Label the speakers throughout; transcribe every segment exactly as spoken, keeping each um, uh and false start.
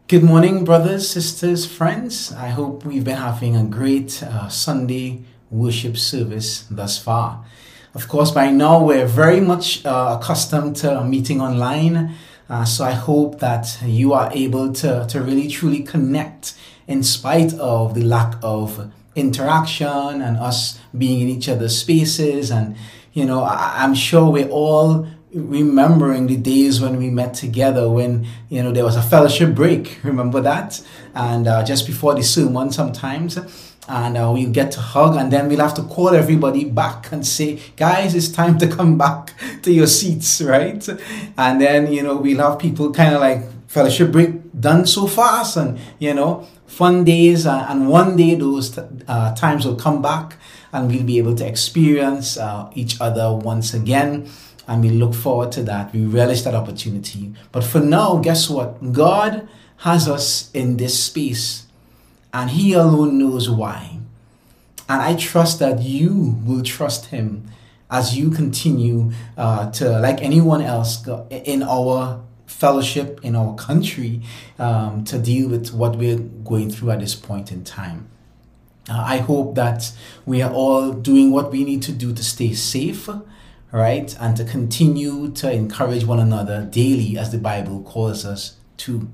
Speaker 1: Good morning, brothers, sisters, friends. I hope we've been having a great uh, Sunday worship service thus far. Of course, by now we're very much uh, accustomed to meeting online, uh, so I hope that you are able to, to really truly connect in spite of the lack of interaction and us being in each other's spaces. And, you know, I, I'm sure we're all remembering the days when we met together, when you know there was a fellowship break. Remember that? And uh, just before the sermon sometimes, and uh, we'll get to hug, and then we'll have to call everybody back and say, guys, it's time to come back to your seats, right? And then you know we'll have people kind of like, fellowship break done so fast, and you know fun days, uh, and one day those uh, times will come back and we'll be able to experience uh, each other once again. And we look forward to that. We relish that opportunity. But for now, guess what? God has us in this space, and He alone knows why. And I trust that you will trust Him as you continue uh, to, like anyone else go- in our fellowship, in our country, um, to deal with what we're going through at this point in time. Uh, I hope that we are all doing what we need to do to stay safe, right? And to continue to encourage one another daily, as the Bible calls us to.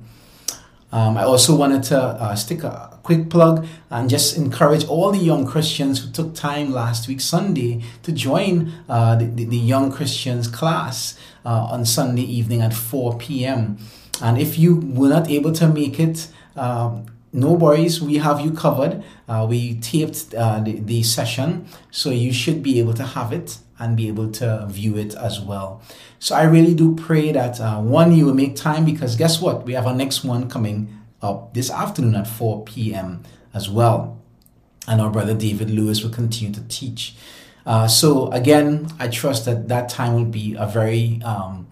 Speaker 1: Um, I also wanted to uh, stick a quick plug and just encourage all the young Christians who took time last week, Sunday, to join uh, the, the, the Young Christians class uh, on Sunday evening at four p.m. And if you were not able to make it, um, no worries, we have you covered. Uh, we taped uh, the, the session, so you should be able to have it and be able to view it as well. So I really do pray that uh, one, you will make time, because guess what? We have our next one coming up this afternoon at four p.m. as well. And our brother David Lewis will continue to teach. Uh, so again, I trust that that time will be a very um,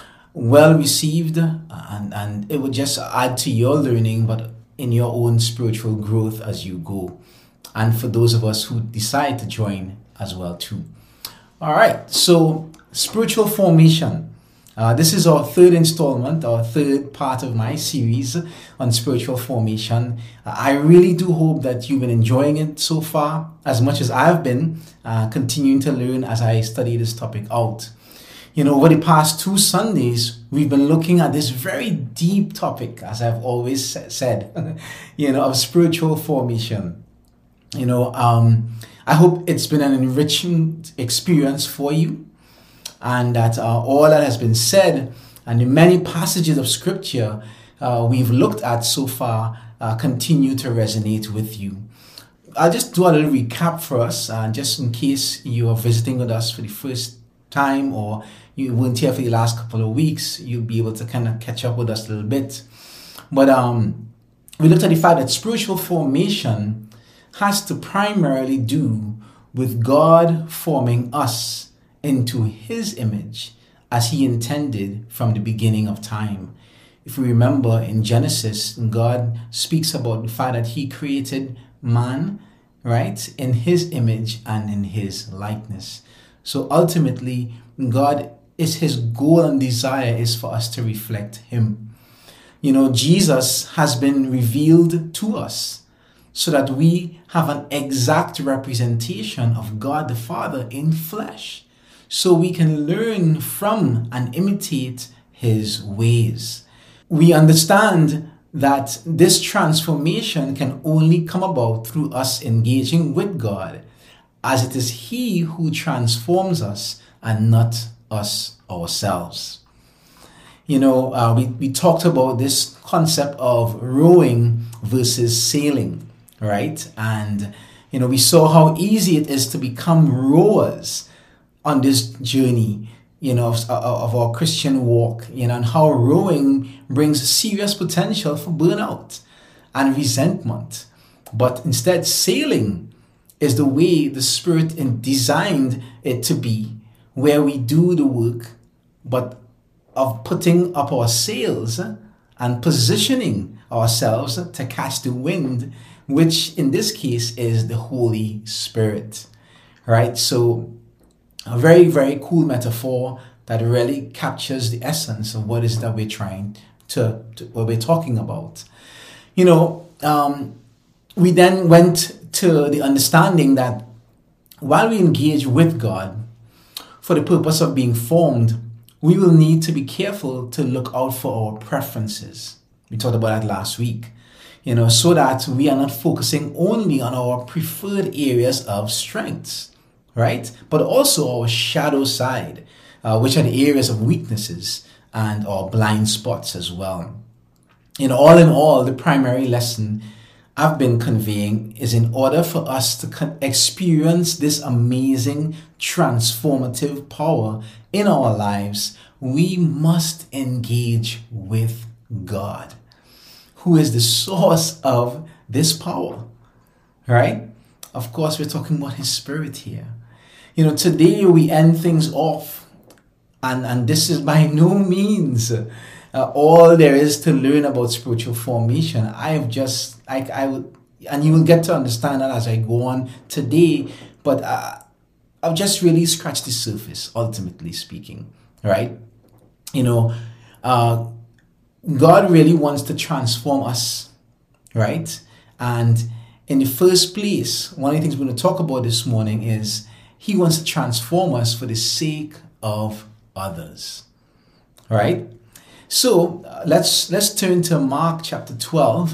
Speaker 1: well received, and, and it will just add to your learning, but in your own spiritual growth as you go. And for those of us who decide to join as well too. All right, so spiritual formation. Uh, this is our third installment, our third part of my series on spiritual formation. Uh, I really do hope that you've been enjoying it so far, as much as I've been uh, continuing to learn as I study this topic out. You know, over the past two Sundays, we've been looking at this very deep topic, as I've always sa- said, you know, of spiritual formation. You know, um, I hope it's been an enriching experience for you, and that uh, all that has been said and the many passages of scripture uh, we've looked at so far uh, continue to resonate with you. I'll just do a little recap for us, uh, just in case you are visiting with us for the first time, or you weren't here for the last couple of weeks. You'll be able to kind of catch up with us a little bit. But um, we looked at the fact that spiritual formation has to primarily do with God forming us into His image as He intended from the beginning of time. If we remember in Genesis, God speaks about the fact that He created man, right, in His image and in His likeness. So ultimately, God is His goal and desire is for us to reflect Him. You know, Jesus has been revealed to us so that we have an exact representation of God the Father in flesh, so we can learn from and imitate His ways. We understand that this transformation can only come about through us engaging with God, as it is He who transforms us and not us ourselves. You know, uh, we, we talked about this concept of rowing versus sailing, right? And, you know, we saw how easy it is to become rowers on this journey, you know, of, of our Christian walk, you know, and how rowing brings serious potential for burnout and resentment. But instead, sailing is the way the Spirit designed it to be, where we do the work, but of putting up our sails and positioning ourselves to catch the wind, which in this case is the Holy Spirit, right? So a very, very cool metaphor that really captures the essence of what is that we're trying to, to what we're talking about. You know, um, we then went to the understanding that while we engage with God for the purpose of being formed, we will need to be careful to look out for our preferences. We talked about that last week, you know, so that we are not focusing only on our preferred areas of strengths, right? But also our shadow side, uh, which are the areas of weaknesses and our blind spots as well. You know, all in all, the primary lesson I've been conveying is in order for us to con- experience this amazing transformative power in our lives, we must engage with God, who is the source of this power, right? Of course, we're talking about His Spirit here. You know, today we end things off, and, and this is by no means Uh, all there is to learn about spiritual formation. I have just, I, I would, and you will get to understand that as I go on today, but uh, I've just really scratched the surface, ultimately speaking, right? You know, uh, God really wants to transform us, right? And in the first place, one of the things we're going to talk about this morning is He wants to transform us for the sake of others, right? So uh, let's let's turn to Mark chapter twelve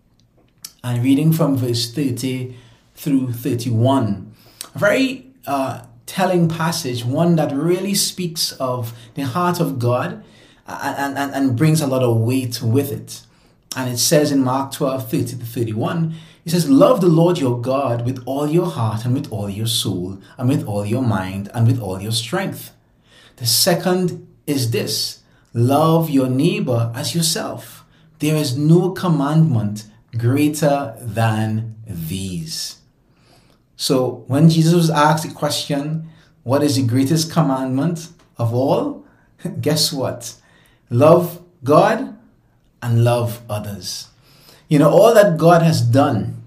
Speaker 1: and reading from verse thirty through thirty-one. A very uh, telling passage, one that really speaks of the heart of God and, and, and brings a lot of weight with it. And it says in Mark twelve, thirty to thirty-one, it says, "Love the Lord your God with all your heart and with all your soul and with all your mind and with all your strength. The second is this, love your neighbor as yourself. There is no commandment greater than these." So when Jesus was asked the question, what is the greatest commandment of all? Guess what? Love God and love others. You know, all that God has done,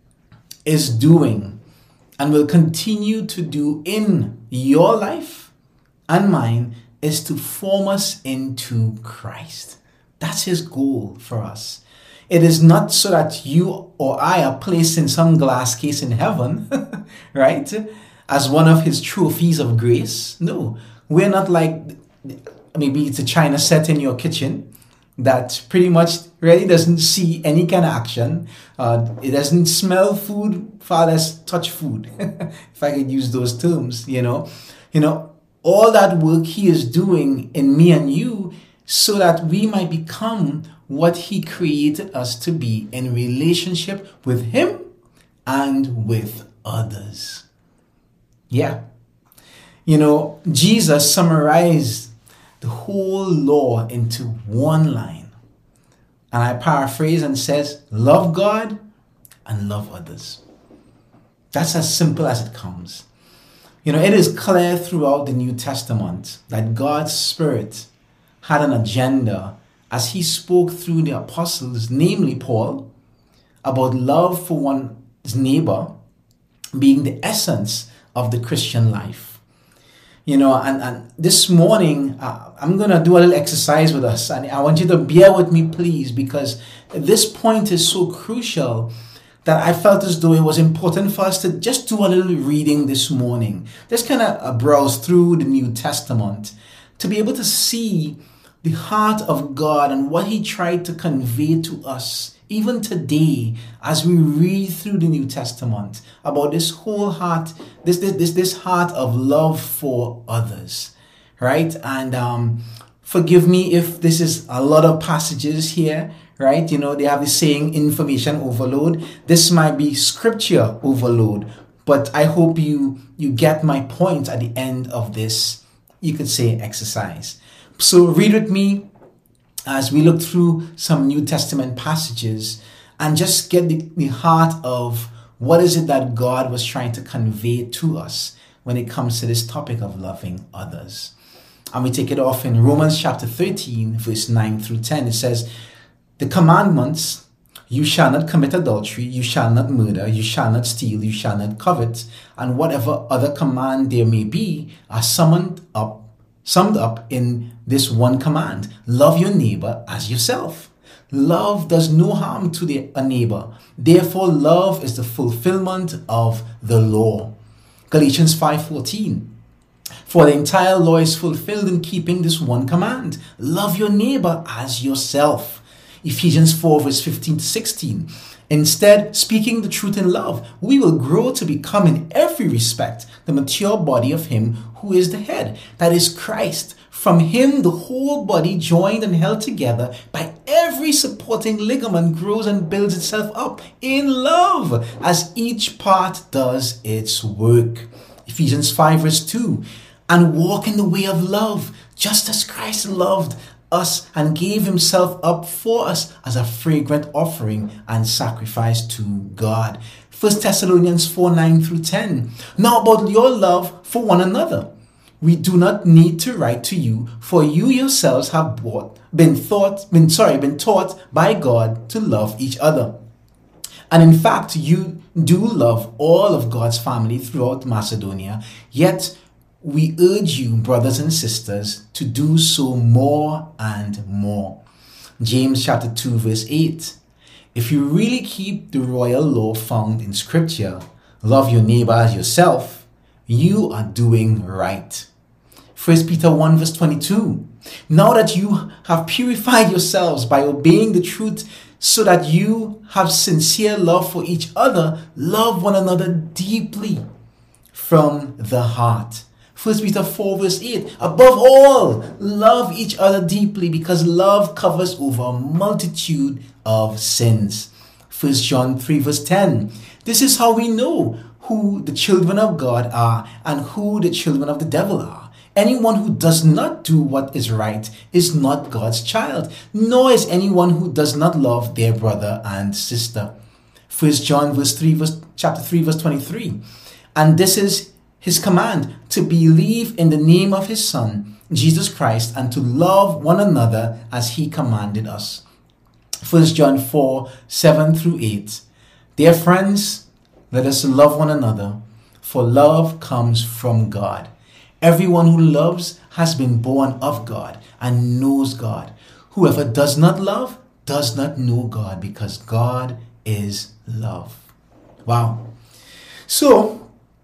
Speaker 1: is doing, and will continue to do in your life and mine is to form us into Christ. That's His goal for us. It is not so that you or I are placed in some glass case in heaven, right? As one of His trophies of grace. No, we're not like, maybe it's a china set in your kitchen that pretty much really doesn't see any kind of action. Uh, it doesn't smell food, far less touch food, if I could use those terms, you know. You know, all that work He is doing in me and you so that we might become what He created us to be in relationship with Him and with others. Yeah. You know, Jesus summarized the whole law into one line. And I paraphrase and says, love God and love others. That's as simple as it comes. You know, it is clear throughout the New Testament that God's Spirit had an agenda as He spoke through the apostles, namely Paul, about love for one's neighbor being the essence of the Christian life. You know, and, and this morning, uh, I'm going to do a little exercise with us. And I want you to bear with me, please, because this point is so crucial that I felt as though it was important for us to just do a little reading this morning. Just kind of uh, browse through the New Testament to be able to see the heart of God and what He tried to convey to us, even today, as we read through the New Testament, about this whole heart, this this this, this heart of love for others, right? And um, forgive me if this is a lot of passages here, right? You know, they have the saying information overload. This might be scripture overload, but I hope you you get my point at the end of this, you could say, exercise. So read with me as we look through some New Testament passages and just get the, the heart of what is it that God was trying to convey to us when it comes to this topic of loving others. And we take it off in Romans chapter thirteen, verse nine through ten. It says, "The commandments, you shall not commit adultery, you shall not murder, you shall not steal, you shall not covet, and whatever other command there may be, are summoned up, summed up in this one command: love your neighbor as yourself. Love does no harm to the, a neighbor. Therefore, love is the fulfillment of the law. Galatians five fourteen. For the entire law is fulfilled in keeping this one command: love your neighbor as yourself. Ephesians four verse fifteen to sixteen. Instead, speaking the truth in love, we will grow to become in every respect the mature body of him who is the head, that is Christ. From him, the whole body, joined and held together by every supporting ligament, grows and builds itself up in love as each part does its work. Ephesians five verse two. And walk in the way of love, just as Christ loved us and gave himself up for us as a fragrant offering and sacrifice to God. First Thessalonians four nine through ten. Now about your love for one another. We do not need to write to you, for you yourselves have bought, been thought, been sorry, been taught by God to love each other. And in fact, you do love all of God's family throughout Macedonia. Yet we urge you, brothers and sisters, to do so more and more. James chapter two verse eight. If you really keep the royal law found in Scripture, love your neighbor as yourself, you are doing right. First Peter one verse twenty-two. Now that you have purified yourselves by obeying the truth, so that you have sincere love for each other, love one another deeply from the heart. First Peter four verse eight. Above all, love each other deeply, because love covers over a multitude of sins. First John three verse ten. This is how we know who the children of God are and who the children of the devil are. Anyone who does not do what is right is not God's child, nor is anyone who does not love their brother and sister. First John verse three verse chapter three verse twenty-three. And this is his command, to believe in the name of his Son, Jesus Christ, and to love one another as he commanded us. First John four seven through eight. Dear friends, let us love one another, for love comes from God. Everyone who loves has been born of God and knows God. Whoever does not love does not know God, because God is love. Wow. So,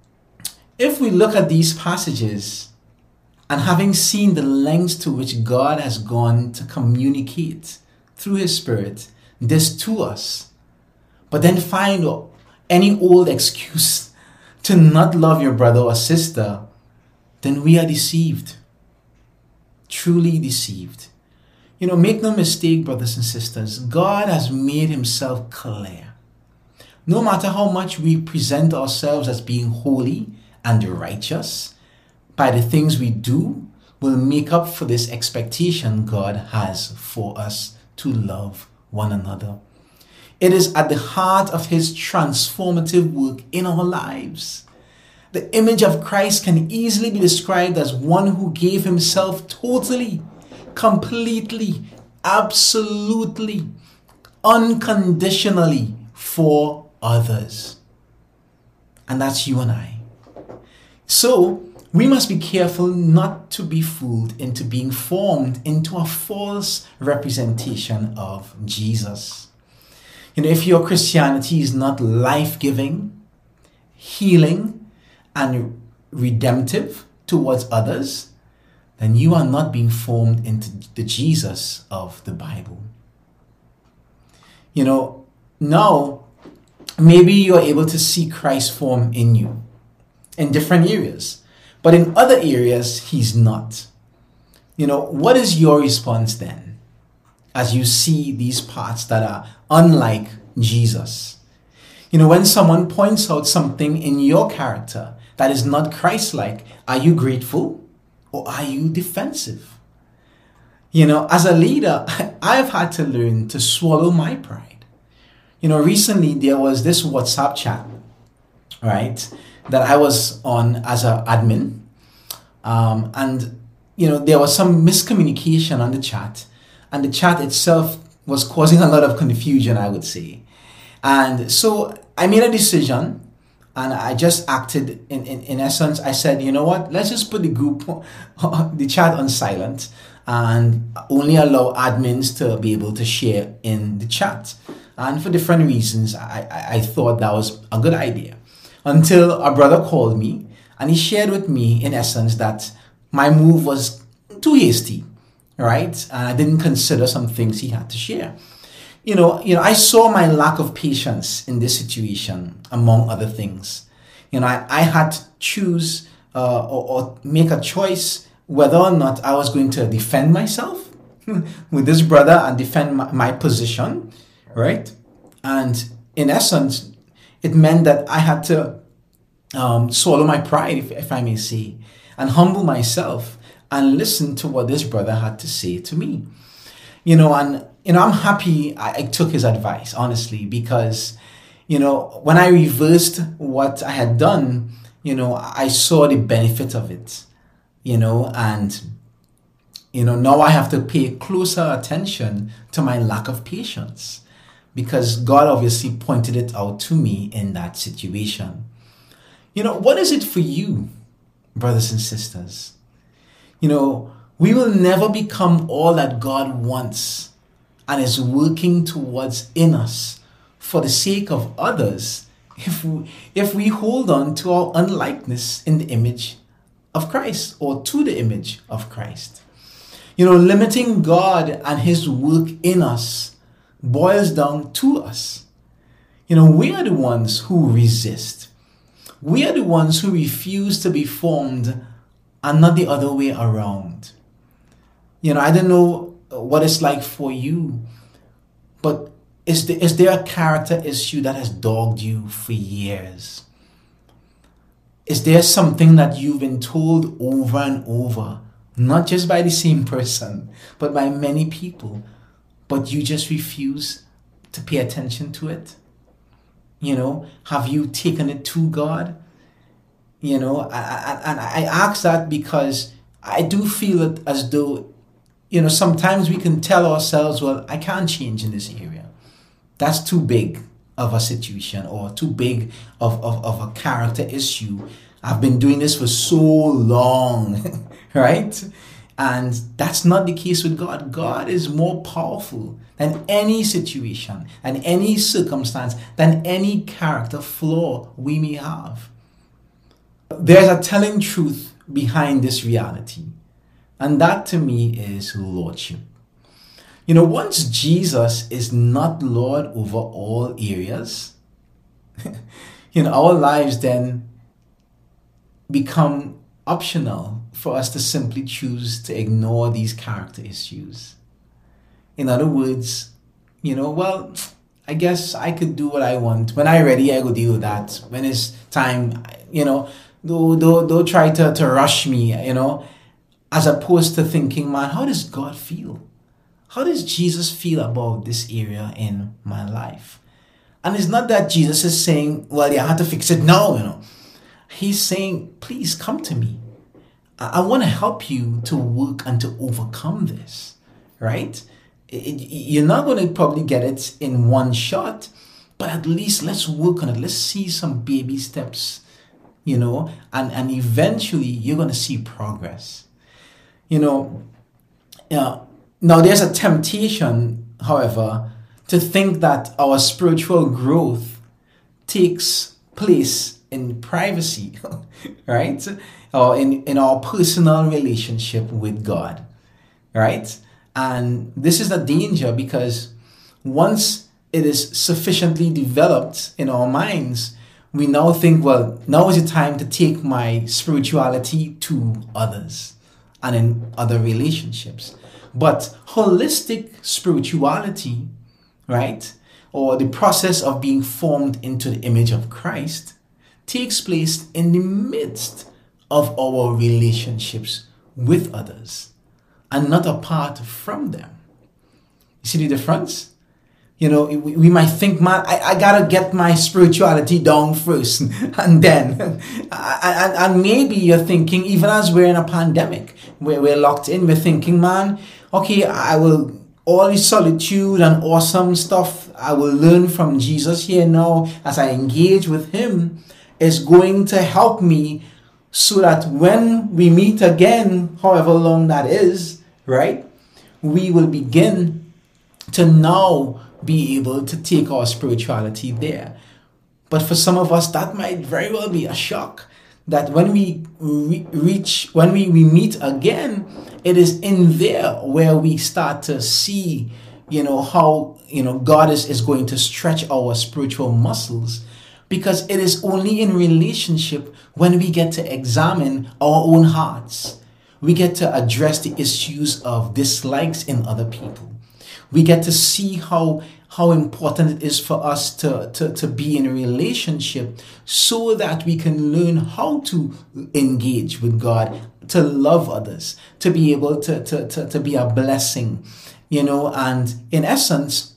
Speaker 1: if we look at these passages, and having seen the lengths to which God has gone to communicate through his Spirit this to us, but then find any old excuse to not love your brother or sister, then we are deceived. Truly deceived. You know, make no mistake, brothers and sisters, God has made himself clear. No matter how much we present ourselves as being holy and righteous, by the things we do, will make up for this expectation God has for us to love one another. It is at the heart of his transformative work in our lives. The image of Christ can easily be described as one who gave himself totally, completely, absolutely, unconditionally for others. And that's you and I. So, we must be careful not to be fooled into being formed into a false representation of Jesus. You know, if your Christianity is not life-giving, healing, and redemptive towards others, then you are not being formed into the Jesus of the Bible. You know, now, maybe you are able to see Christ form in you in different areas, but in other areas, he's not. You know, what is your response then as you see these parts that are unlike Jesus? You know, when someone points out something in your character that is not Christ-like, are you grateful or are you defensive? You know, as a leader, I've had to learn to swallow my pride. You know, recently there was this WhatsApp chat, right, that I was on as an admin. Um, and, you know, there was some miscommunication on the chat. And the chat itself was causing a lot of confusion, I would say. And so I made a decision, and I just acted in, in, in essence. I said, you know what, let's just put the group, the chat on silent. and only allow admins to be able to share in the chat. And for different reasons, I, I, I thought that was a good idea. Until a brother called me and he shared with me, in essence, that my move was too hasty, right? And I didn't consider some things he had to share. You know, you know, I saw my lack of patience in this situation, among other things. You know, I, I had to choose uh, or, or make a choice whether or not I was going to defend myself with this brother and defend my, my position, right? And in essence, it meant that I had to um, swallow my pride, if, if I may say, and humble myself and listen to what this brother had to say to me. You know, and, you know, I'm happy I, I took his advice, honestly, because, you know, when I reversed what I had done, you know, I saw the benefit of it, you know, and, you know, now I have to pay closer attention to my lack of patience, because God obviously pointed it out to me in that situation. You know, what is it for you, brothers and sisters? You know, we will never become all that God wants and is working towards in us for the sake of others if we, if we hold on to our unlikeness in the image of Christ, or to the image of Christ. You know, limiting God and his work in us boils down to us. You know, we are the ones who resist. We are the ones who refuse to be formed and not the other way around. You know, I don't know what it's like for you, but is there, is there a character issue that has dogged you for years? Is there something that you've been told over and over, not just by the same person, but by many people, but you just refuse to pay attention to it? You know, have you taken it to God? You know, and I, I, I ask that because I do feel it as though, you know, sometimes we can tell ourselves, well, I can't change in this area. That's too big of a situation, or too big of, of, of a character issue. I've been doing this for so long, right? And that's not the case with God. God is more powerful than any situation and any circumstance, than any character flaw we may have. There's a telling truth behind this reality, and that to me is lordship. You know, once Jesus is not Lord over all areas, you know, our lives then become optional for us to simply choose to ignore these character issues. In other words, you know, well, I guess I could do what I want. When I'm ready, I go deal with that. When it's time, you know, don't, don't, don't try to, to rush me, you know, as opposed to thinking, man, how does God feel? How does Jesus feel about this area in my life? And it's not that Jesus is saying, well, yeah, I have to fix it now, you know. He's saying, please come to me. I, I want to help you to work and to overcome this, right? It, it, you're not going to probably get it in one shot, but at least let's work on it. Let's see some baby steps, you know, and, and eventually you're going to see progress. You know, uh, now there's a temptation, however, to think that our spiritual growth takes place in privacy, right? Or in, in our personal relationship with God, right? And this is a danger, because once it is sufficiently developed in our minds, we now think, well, now is the time to take my spirituality to others and in other relationships. But holistic spirituality, right, or the process of being formed into the image of Christ, takes place in the midst of our relationships with others and not apart from them. You see the difference? You know, we, we might think, man, I, I gotta get my spirituality down first, and then, and, and maybe you're thinking, even as we're in a pandemic, where we're locked in, we're thinking, man, okay, I will, all this solitude and awesome stuff I will learn from Jesus here now as I engage with him is going to help me so that when we meet again, however long that is, right? We will begin to now be able to take our spirituality there. But for some of us, that might very well be a shock. That when we re- reach, when we, we meet again, it is in there where we start to see, you know, how, you know, God is, is going to stretch our spiritual muscles. Because it is only in relationship when we get to examine our own hearts. We get to address the issues of dislikes in other people. We get to see how how important it is for us to, to, to be in a relationship so that we can learn how to engage with God, to love others, to be able to, to, to, to be a blessing, you know, and in essence,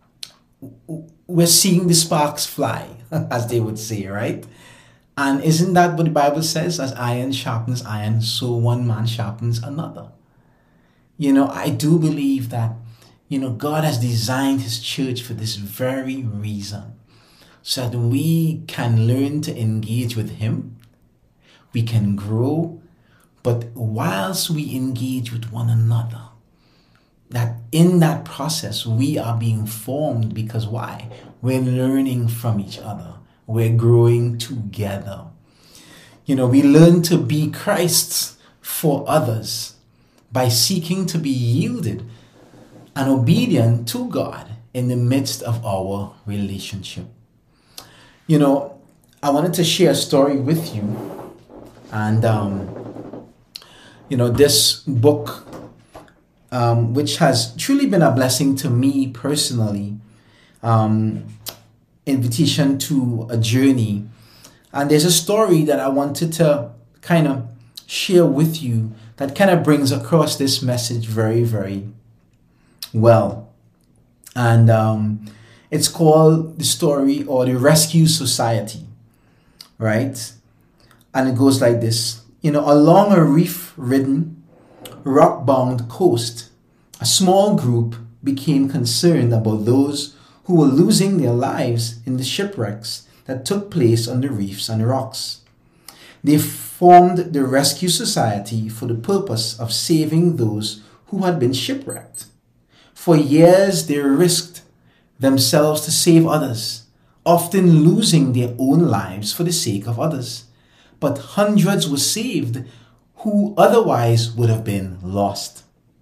Speaker 1: we're seeing the sparks fly, as they would say, right? And isn't that what the Bible says? As iron sharpens iron, so one man sharpens another. You know, I do believe that, you know, God has designed his church for this very reason, so that we can learn to engage with him, we can grow, but whilst we engage with one another, that in that process, we are being formed. Because why? We're learning from each other. We're growing together. You know, we learn to be Christs for others by seeking to be yielded and obedient to God in the midst of our relationship. You know, I wanted to share a story with you. And, um, you know, this book, um, which has truly been a blessing to me personally, um, Invitation to a Journey. And there's a story that I wanted to kind of share with you that kind of brings across this message very, very well. And um, it's called the story or the Rescue Society, right? And it goes like this. You know, along a reef-ridden, rock-bound coast, a small group became concerned about those who were losing their lives in the shipwrecks that took place on the reefs and rocks. They formed the Rescue Society for the purpose of saving those who had been shipwrecked. For years, they risked themselves to save others, often losing their own lives for the sake of others. But hundreds were saved who otherwise would have been lost.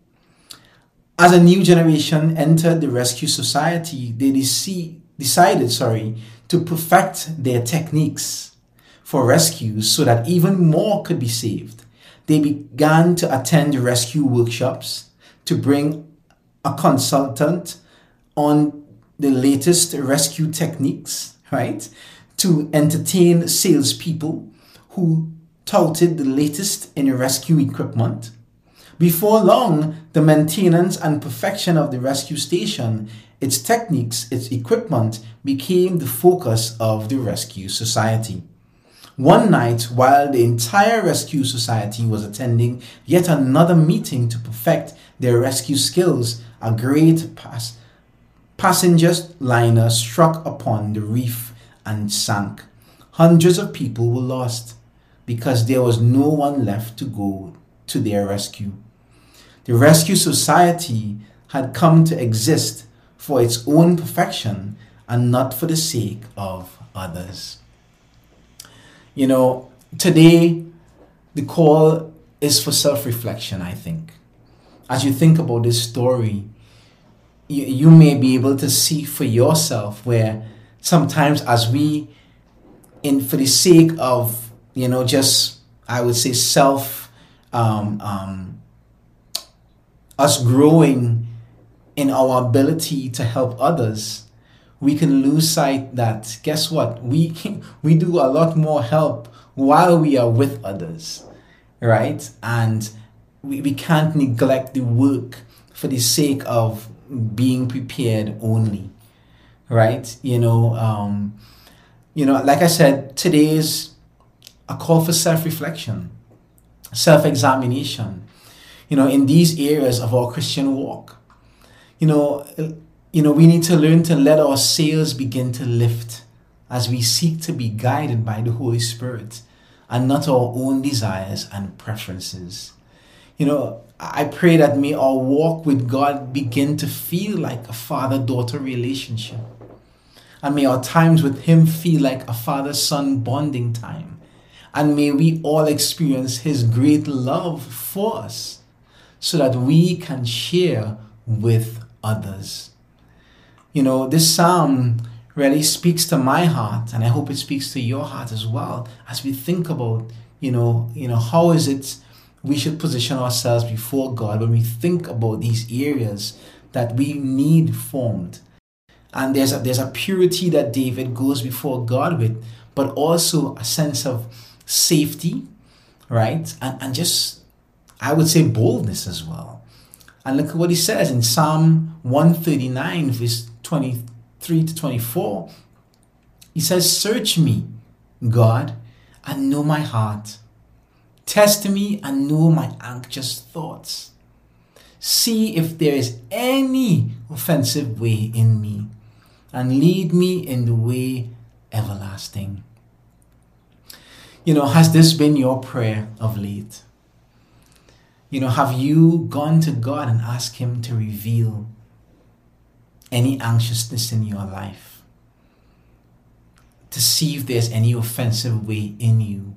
Speaker 1: As a new generation entered the Rescue Society, they dec- decided sorry, to perfect their techniques for rescues so that even more could be saved. They began to attend rescue workshops, to bring a consultant on the latest rescue techniques, right? To entertain salespeople who touted the latest in rescue equipment. Before long, the maintenance and perfection of the rescue station, its techniques, its equipment, became the focus of the Rescue Society. One night, while the entire Rescue Society was attending yet another meeting to perfect their rescue skills, a great pass- passenger liner struck upon the reef and sank. Hundreds of people were lost because there was no one left to go to their rescue. The Rescue Society had come to exist for its own perfection and not for the sake of others. You know, today the call is for self-reflection, I think. As you think about this story, you, you may be able to see for yourself where sometimes as we, in for the sake of, you know, just, I would say self, um, um, us growing in our ability to help others, we can lose sight that, guess what? We we do a lot more help while we are with others, right? And we, we can't neglect the work for the sake of being prepared only, right? You know, um, you know, like I said, today is a call for self-reflection, self-examination, you know, in these areas of our Christian walk. You know, you know, we need to learn to let our sails begin to lift as we seek to be guided by the Holy Spirit and not our own desires and preferences. You know, I pray that may our walk with God begin to feel like a father-daughter relationship. And may our times with Him feel like a father-son bonding time. And may we all experience His great love for us so that we can share with others. You know, this psalm really speaks to my heart, and I hope it speaks to your heart as well, as we think about, you know, you know, how is it we should position ourselves before God when we think about these areas that we need formed. And there's a, there's a purity that David goes before God with, but also a sense of safety, right? And, and just, I would say, boldness as well. And look at what he says in Psalm one thirty-nine, verse twenty-three to twenty-four. He says, "Search me, God, and know my heart. Test me and know my anxious thoughts. See if there is any offensive way in me, and lead me in the way everlasting." You know, has this been your prayer of late? You know, have you gone to God and asked Him to reveal any anxiousness in your life? To see if there's any offensive way in you,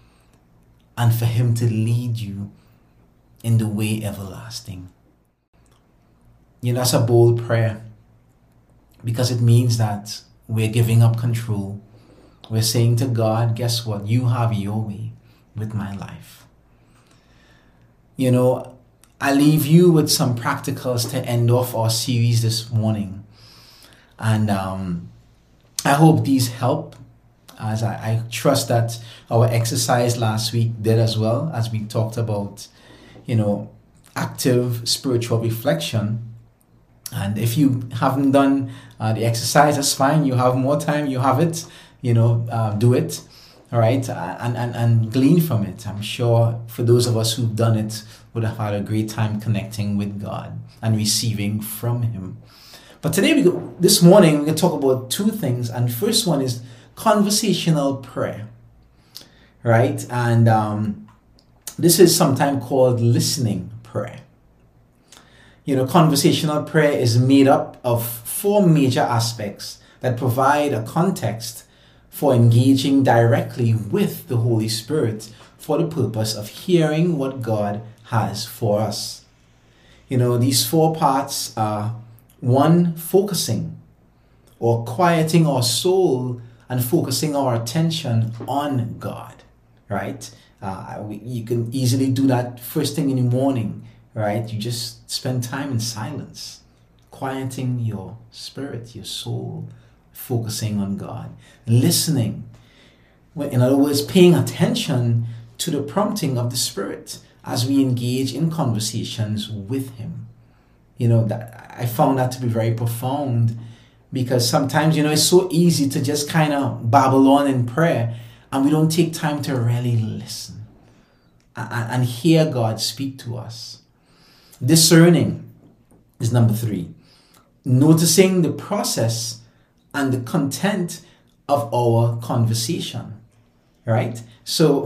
Speaker 1: and for Him to lead you in the way everlasting. You know, that's a bold prayer, because it means that we're giving up control. We're saying to God, guess what? You have your way with my life. You know, I leave you with some practicals to end off our series this morning. And um, I hope these help, as I, I trust that our exercise last week did as well, as we talked about, you know, active spiritual reflection. And if you haven't done uh, the exercise, that's fine. You have more time, you have it, you know, uh, do it. All right, and, and, and glean from it. I'm sure for those of us who've done it would have had a great time connecting with God and receiving from Him. But today, we go, this morning, we're going to talk about two things. And the first one is conversational prayer, right? And um, this is sometimes called listening prayer. You know, conversational prayer is made up of four major aspects that provide a context for engaging directly with the Holy Spirit for the purpose of hearing what God has for us. You know, these four parts are: one, focusing or quieting our soul and focusing our attention on God, right? Uh, we, you can easily do that first thing in the morning, right? You just spend time in silence, quieting your spirit, your soul, focusing on God. Listening, in other words, paying attention to the prompting of the Spirit as we engage in conversations with Him. You know, that I found that to be very profound, because sometimes, you know, it's so easy to just kind of babble on in prayer and we don't take time to really listen and, and hear God speak to us. Discerning is number three. Noticing the process and the content of our conversation, right? So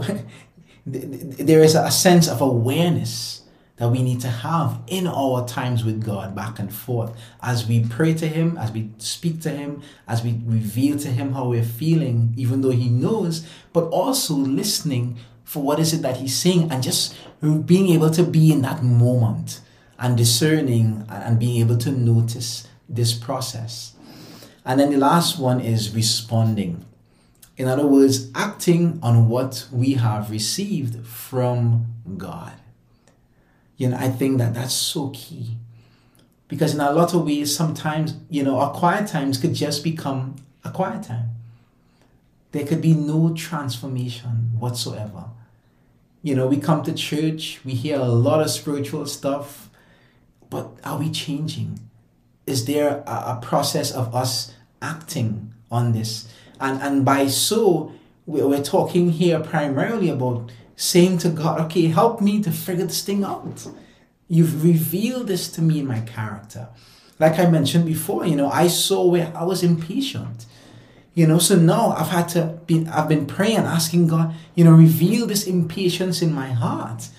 Speaker 1: there is a sense of awareness that we need to have in our times with God, back and forth, as we pray to Him, as we speak to Him, as we reveal to Him how we're feeling, even though He knows, but also listening for what is it that He's saying, and just being able to be in that moment and discerning and being able to notice this process. And then the last one is responding. In other words, acting on what we have received from God. You know, I think that that's so key. Because in a lot of ways, sometimes, you know, our quiet times could just become a quiet time. There could be no transformation whatsoever. You know, we come to church, we hear a lot of spiritual stuff, but are we changing? Is there a, a process of us acting on this? And and by so, we're talking here primarily about saying to God, okay, help me to figure this thing out. You've revealed this to me in my character. Like I mentioned before, you know, I saw where I was impatient. You know, so now I've had to be, I've been praying, asking God, you know, reveal this impatience in my heart.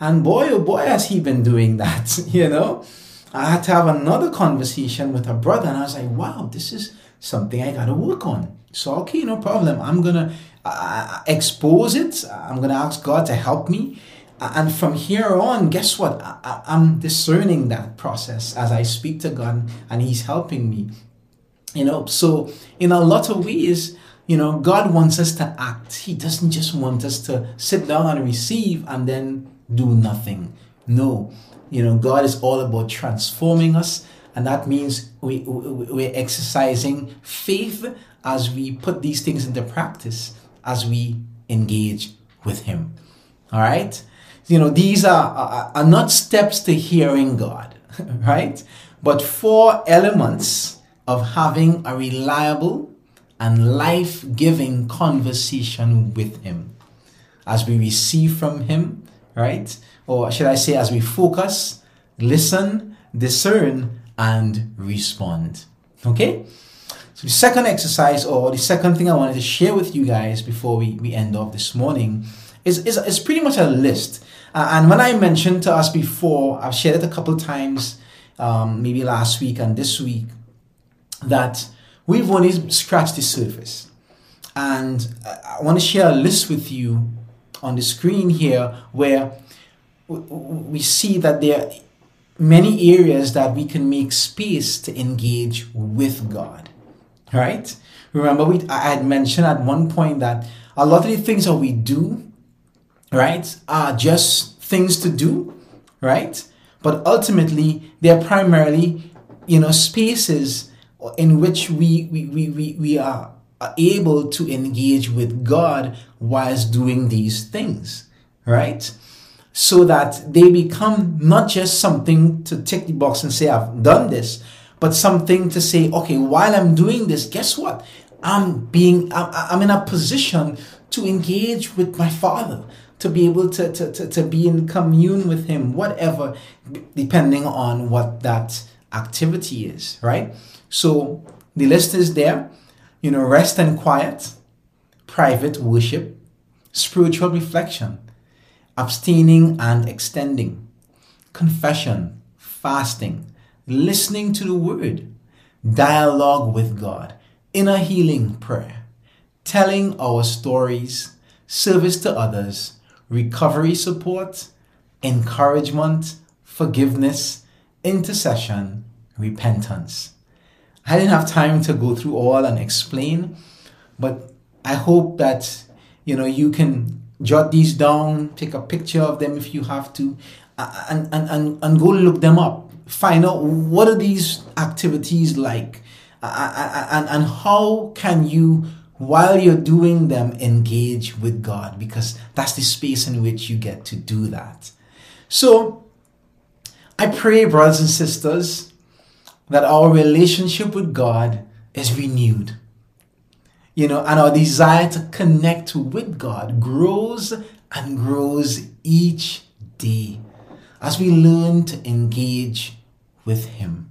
Speaker 1: And boy, oh boy, has he been doing that, you know. I had to have another conversation with a brother, and I was like, wow, this is something I got to work on. So, okay, no problem. I'm going to uh, expose it. I'm going to ask God to help me. And from here on, guess what? I, I'm discerning that process as I speak to God, and he's helping me. You know, so in a lot of ways, you know, God wants us to act. He doesn't just want us to sit down and receive and then do nothing. No, you know, God is all about transforming us. And that means we, we, we're exercising faith as we put these things into practice, as we engage with him. All right. You know, these are, are, are not steps to hearing God, right? But four elements of having a reliable and life-giving conversation with him as we receive from him, right? Or should I say, as we focus, listen, discern, and respond. Okay? So the second exercise, or the second thing I wanted to share with you guys before we, we end off this morning is, is, is pretty much a list. Uh, and when I mentioned to us before, I've shared it a couple times, um, maybe last week and this week, that we've only scratched the surface. And I want to share a list with you on the screen here where we see that there are many areas that we can make space to engage with God. Right? Remember, we I had mentioned at one point that a lot of the things that we do, right, are just things to do, right? But ultimately, they're primarily, you know, spaces in which we we, we, we, we are able to engage with God whilst doing these things, right? So that they become not just something to tick the box and say, I've done this, but something to say, okay, while I'm doing this, guess what? I'm being, I'm, I'm in a position to engage with my Father, to be able to, to, to, to be in commune with him, whatever, depending on what that activity is, right? So the list is there, you know, rest and quiet, private worship, spiritual reflection, abstaining and extending, confession, fasting, listening to the word, dialogue with God, inner healing prayer, telling our stories, service to others, recovery support, encouragement, forgiveness, intercession, repentance. I didn't have time to go through all and explain, but I hope that, you know, you can jot these down, take a picture of them if you have to, and, and, and, and go look them up. Find out what are these activities like, and, and how can you, while you're doing them, engage with God, because that's the space in which you get to do that. So I pray, brothers and sisters, that our relationship with God is renewed, you know, and our desire to connect with God grows and grows each day as we learn to engage with him.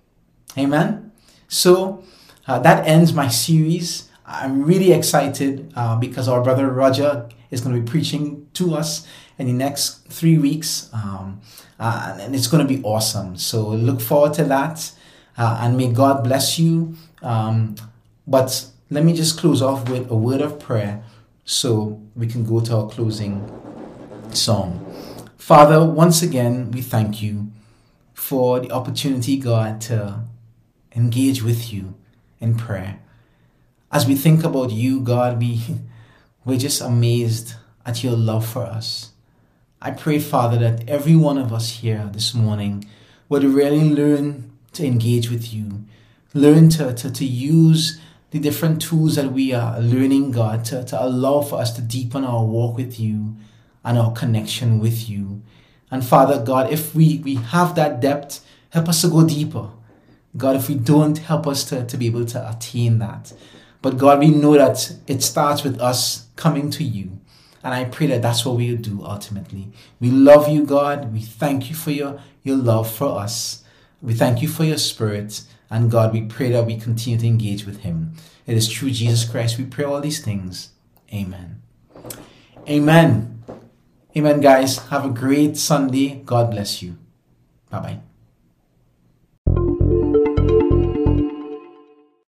Speaker 1: Amen. So uh, that ends my series. I'm really excited uh, because our brother Roger is going to be preaching to us in the next three weeks. Um, uh, and it's going to be awesome. So look forward to that. Uh, and may God bless you. Um, but let me just close off with a word of prayer so we can go to our closing song. Father, once again, we thank you for the opportunity, God, to engage with you in prayer. As we think about you, God, we, we're just amazed at your love for us. I pray, Father, that every one of us here this morning would really learn to engage with you, learn to, to, to use the different tools that we are learning, God, to, to allow for us to deepen our walk with you and our connection with you. And Father God, if we, we have that depth, help us to go deeper. God, if we don't, help us to, to be able to attain that. But God, we know that it starts with us coming to you. And I pray that that's what we'll do ultimately. We love you, God. We thank you for your, your love for us. We thank you for your spirit. And God, we pray that we continue to engage with him. It is through Jesus Christ we pray all these things. Amen. Amen. Amen, guys. Have a great Sunday. God bless you. Bye bye.